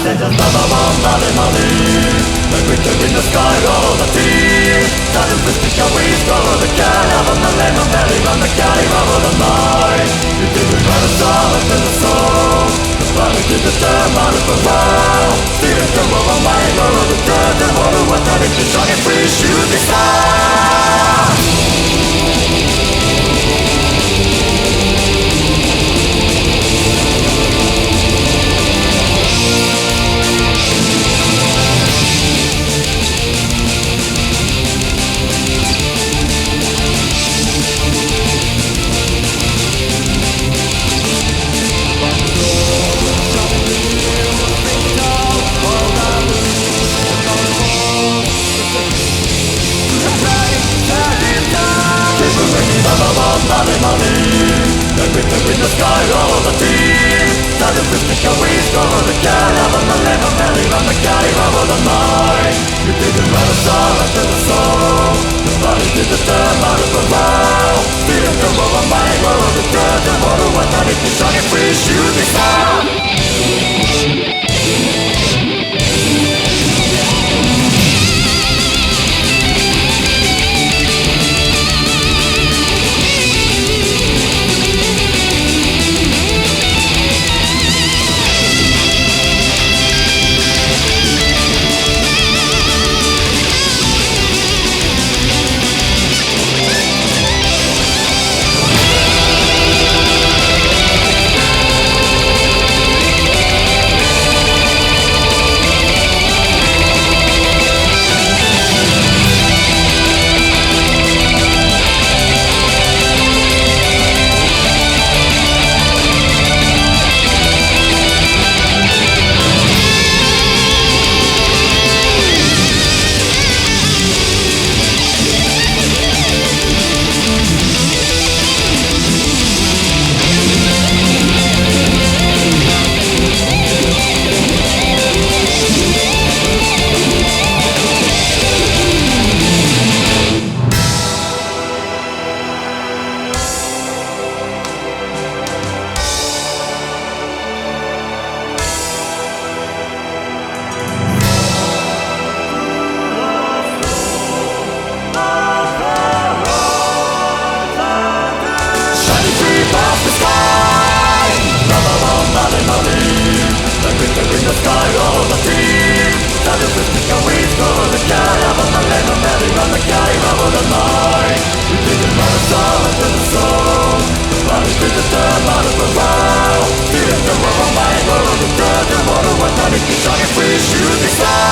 In the sky, all the team Sudden suspicion, we swallow the cat Out of the lemon belly, run the carry over the mind You didn't run a soul into the soul The body did the term out of the world Stealing the over my road of the dirt The water was not if you're strong and free Shooting star In the sky, all the team Sudden suspicion, we swallow the cat Out of the lemon belly, run the carry over the mind You didn't run a soul into the soul The body did the term out of the world Stealing the over my road of the dirt The water was not if you're strong and free Shooting star In the sky, all the team Sudden suspicion, we swallow the cat Out of the lemon belly, run the carry over the mind We didn't run a soul into the soul The body did the term out of the world Stealing the over my road of the dirt The water was not if you're strong and free Shooting star